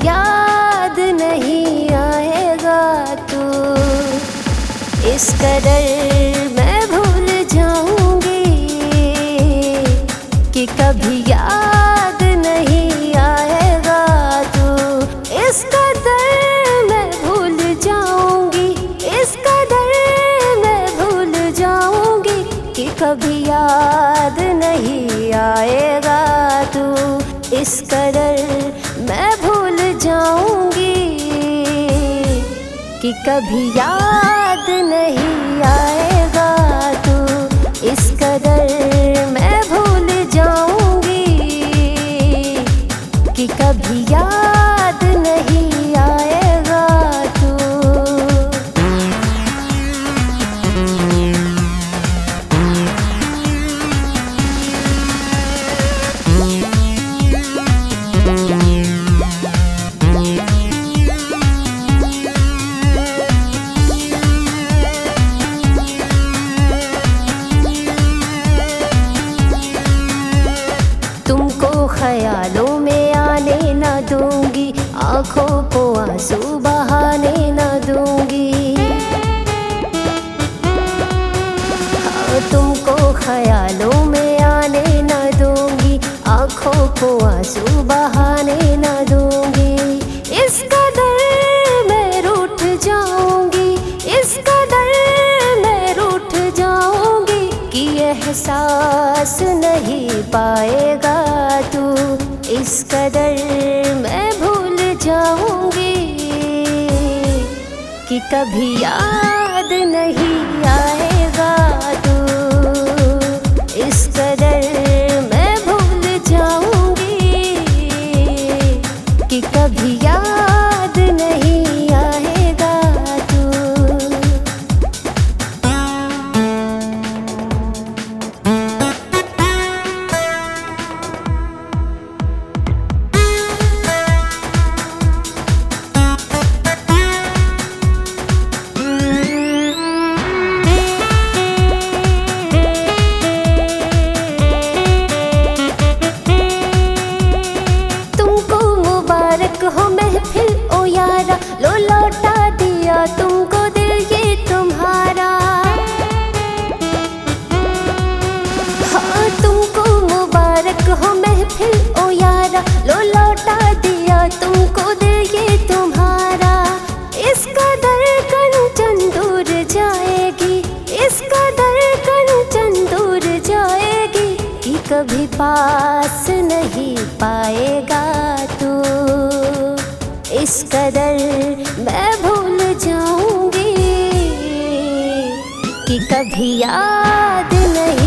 याद नहीं आएगा तू। इस कदर मैं भूल जाऊंगी कि कभी याद नहीं आएगा तू। इस कदर मैं भूल जाऊंगी, इस कदर मैं भूल जाऊंगी कि कभी याद नहीं आएगा तू। इस कदर मैं भूल जाऊंगी कि कभी याद नहीं आएगा तू। इस कदर मैं भूल जाऊंगी कि कभी याद नहीं आएगा तू। तुमको ख्यालों में आने न दूंगी, आँखों को आंसू बहाने न दूंगी। हाँ, तुमको ख्यालों में आने न दूंगी, आँखों को आंसू बहाने न दूंगी। इस कदर मैं रूठ जाऊंगी, इस कदर मैं रूठ जाऊंगी कि एहसास नहीं पाएगा तू। इस कदर मैं भूल जाऊंगी कि कभी याद नहीं आएगा तू। इस कदर मैं भूल जाऊंगी कि कभी याद नहीं आएगा तू। हो महफिल ओ यारा, लो लौटा दिया तुमको दिल ये तुम्हारा। हाँ, तुमको मुबारक हो महफिल ओ यारा, लो लौटा दिया तुमको दिल ये तुम्हारा। इस कदर कंचन दूर जाएगी, इस कदर कंचन दूर जाएगी कि कभी पास नहीं पाएगा तू। इस कदर मैं भूल जाऊंगी कि कभी याद नहीं